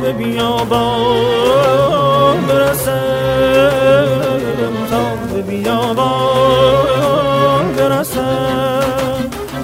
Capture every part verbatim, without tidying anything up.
به بیابان برسم، تا به بیابان برسم.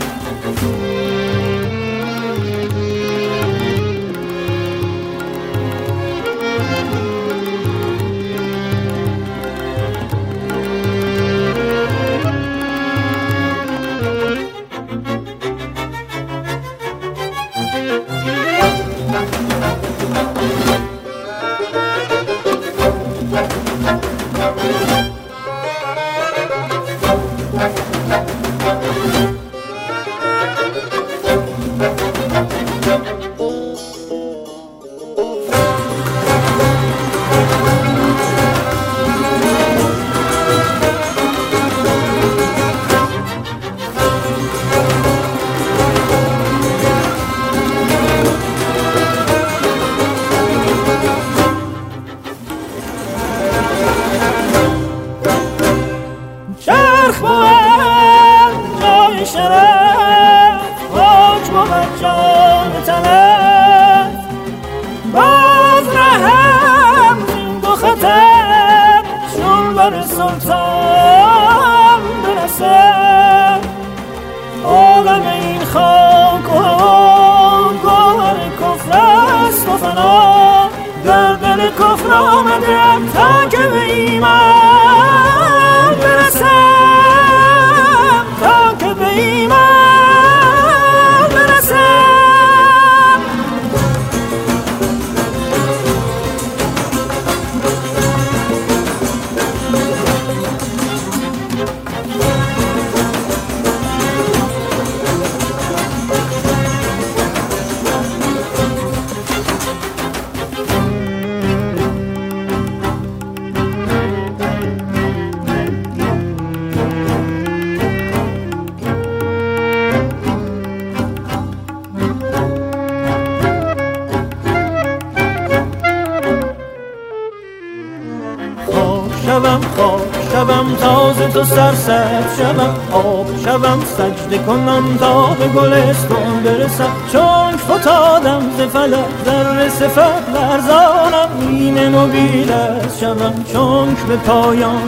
چرخ بود جای شرف، حاج بود جان تلف. باز رهم این دو خطر، چون بر سلطان برسد. عالم این خاک و گوهر کفر است و فنا، در دل کفر آمده تا که به ایمان برسم، تا که به ایمان برسم. شوم خواب شوم تازه تو سرسبز شوم، آب شوم سجده کنم تا به گلستان برسم. چون فتادم ز فلک ذره صفت لرزانم، این مبیلت شوم چون به پایان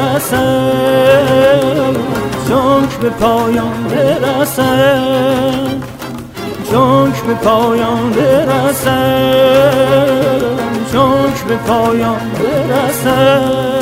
برسم، چون به پایان برسم، چون به پایان برسم، چون به پایان برسم.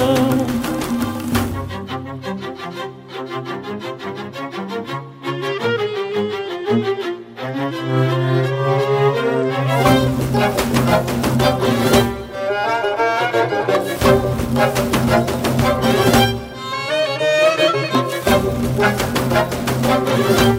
Thank you.